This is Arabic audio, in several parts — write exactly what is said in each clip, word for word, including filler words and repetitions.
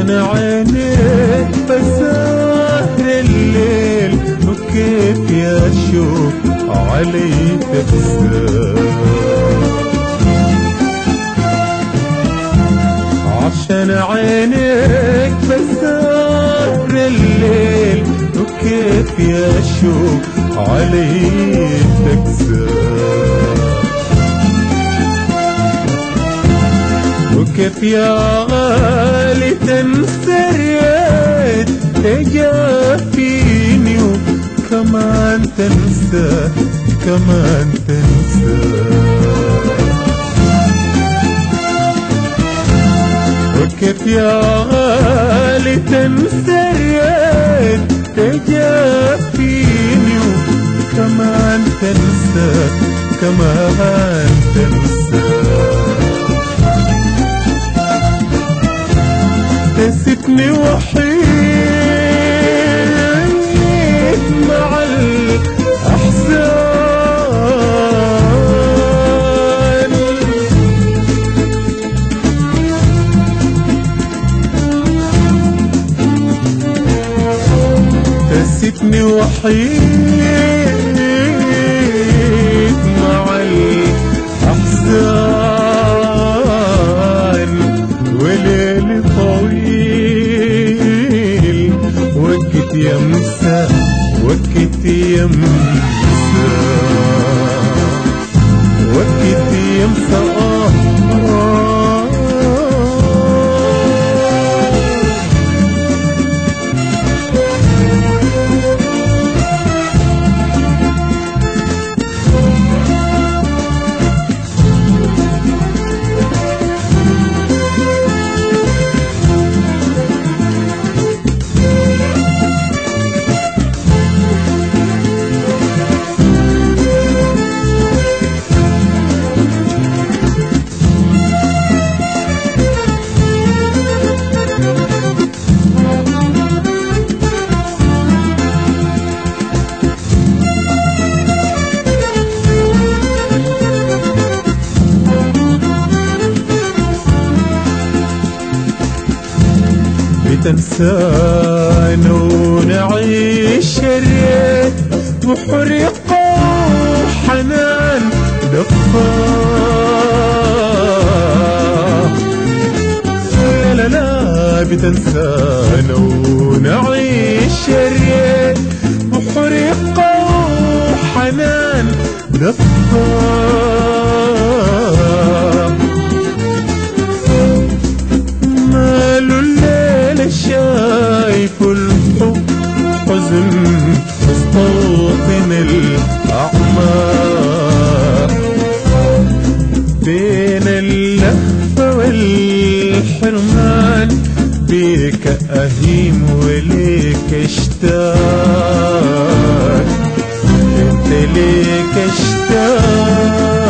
عشان عينيك بسهر الليل وكيف يا شوق علي تكسر. عشان عينيك بسهر الليل وكيف يا شوق علي تكسر. وكيف يا غالي تنسى الريت تجافيني وكمان تنسى كمان تنسى. وكيف يا غالي تنسى الريت تجافيني وكمان تنسى كمان تنسى. تسيبني وحيد مع الأحزان. تسيبني وحيد مع الأحزان. وليل طويل وقت يمسى وقت يمسى وقت يمسى آه آه. بتنسانا ونعيش الريت وحرقة وحنان دفاه. لا لا لا بتنسانا ونعيش الريت وحرقة وحنان دفاه. ماله الليل شايف الحب حزن مستوطن الأعماق. بين اللهفة والحرمان بيك أهيم وليك اشتاق. انت ليك اشتاق.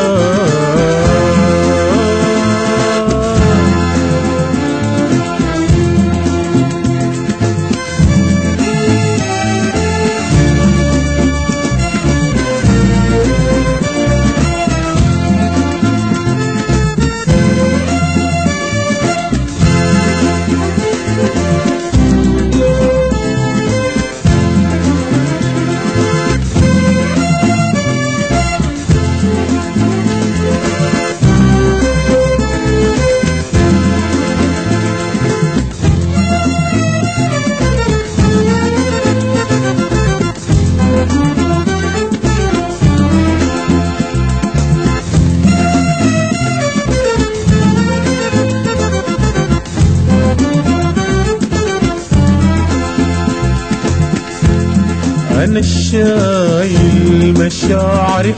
أنا الشايل مشاعري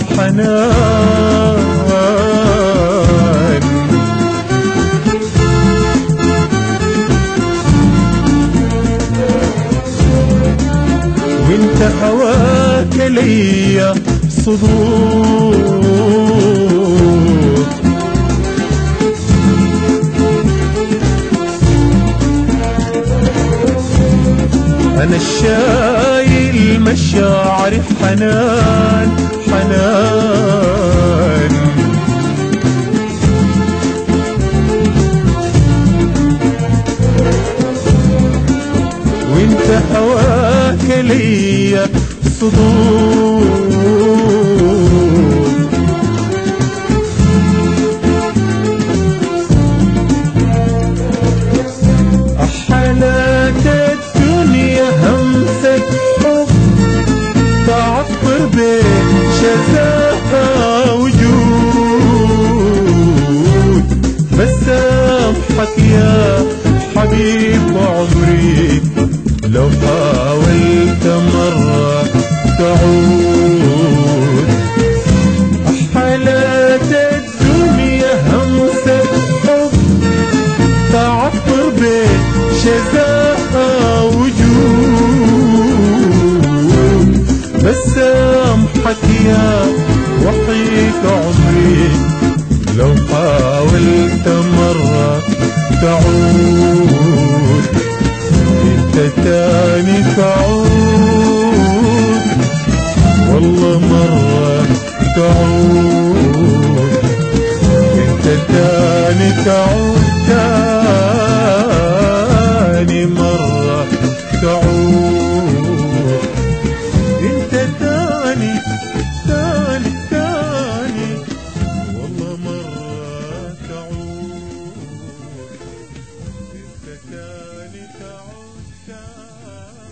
بحنان. وانت هواك ليا صدور. أنا الشايل مشاعري حنان حنان. الصدور. أحلات الدنيا همسة حب تعطر بين شذاها وجود، بسامحك يا حبيب عمري لو حاولت مرة تعود. أحلات الدنيا همسة حب تعطر بين شذاها وجود، بسامحك يا وحيد عمري لو حاولت مرة تعود. انت تاني تعود والله مرة تعود، انت تاني تعود.